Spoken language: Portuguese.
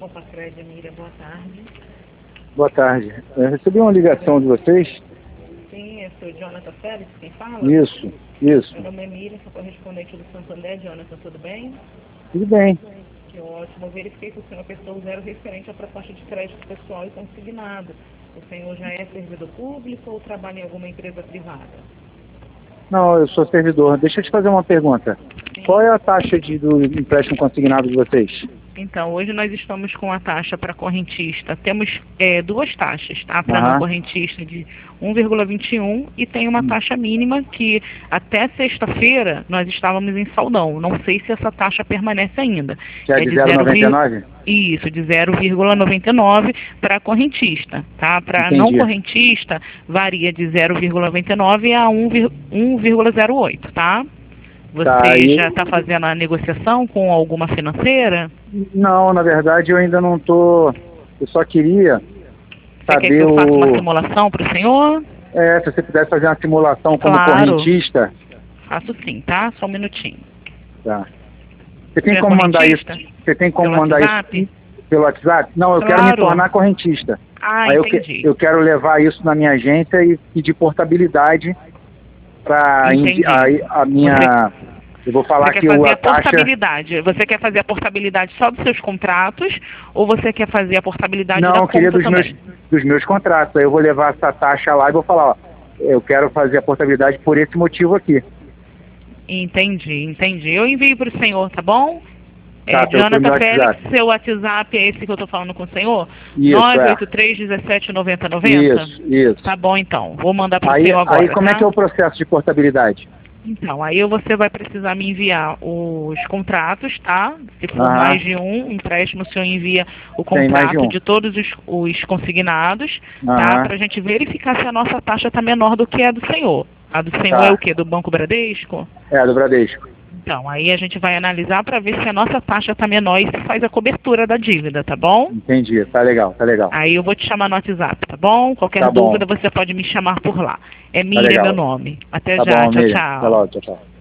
Compacred, Miriam, boa tarde. Boa tarde. Eu recebi uma ligação de vocês. Sim, é o seu Jonathan Félix, quem fala? Isso. Meu nome é Miriam, sou correspondente do Santander. Jonathan, tudo bem? Tudo bem. Que ótimo. Eu verifiquei que o senhor apertou 0 referente à proposta de crédito pessoal e consignado. O senhor já é servidor público ou trabalha em alguma empresa privada? Não, eu sou servidor. Deixa eu te fazer uma pergunta. Sim. Qual é a taxa do empréstimo consignado de vocês? Então, hoje nós estamos com a taxa para correntista. Temos duas taxas, tá? Para Aham. não correntista de 1,21 e tem uma taxa mínima que até sexta-feira nós estávamos em saldão. Não sei se essa taxa permanece ainda. Que é de 0,99? Isso, de 0,99 para correntista, tá? Para não correntista varia de 0,99 a 1,08, tá? Você já está fazendo a negociação com alguma financeira? Não, na verdade eu ainda não estou. Eu só queria saber. Você quer que eu faça uma simulação para o senhor? Se você pudesse fazer uma simulação como correntista. Faço sim, tá? Só um minutinho. Tá. Você tem como mandar isso? Você tem como mandar isso pelo WhatsApp? Não, eu quero me tornar correntista. Aí entendi. Eu quero levar isso na minha agência e pedir portabilidade para a minha. Eu vou falar que a taxa. Você quer fazer a portabilidade só dos seus contratos ou você quer fazer a portabilidade da conta? Não, eu queria dos meus contratos. Aí eu vou levar essa taxa lá e vou falar, ó, eu quero fazer a portabilidade por esse motivo aqui. Entendi. Eu envio para o senhor, tá bom? Tá, Jonathan Félix, seu WhatsApp é esse que eu estou falando com o senhor? Isso, 983-17-9090? Isso. Tá bom, então. Vou mandar para o senhor agora. Aí como é que é o processo de portabilidade? Então, aí você vai precisar me enviar os contratos, tá? Se for mais de um empréstimo, o senhor envia o contrato de todos os consignados, tá? Para a gente verificar se a nossa taxa está menor do que a do senhor. A do senhor é o quê? Do Banco Bradesco? É, do Bradesco. Então, aí a gente vai analisar para ver se a nossa taxa está menor e se faz a cobertura da dívida, tá bom? Entendi, tá legal. Aí eu vou te chamar no WhatsApp, tá bom? Qualquer dúvida você pode me chamar por lá. É Miriam meu nome. Até já, tchau. Até logo, tchau.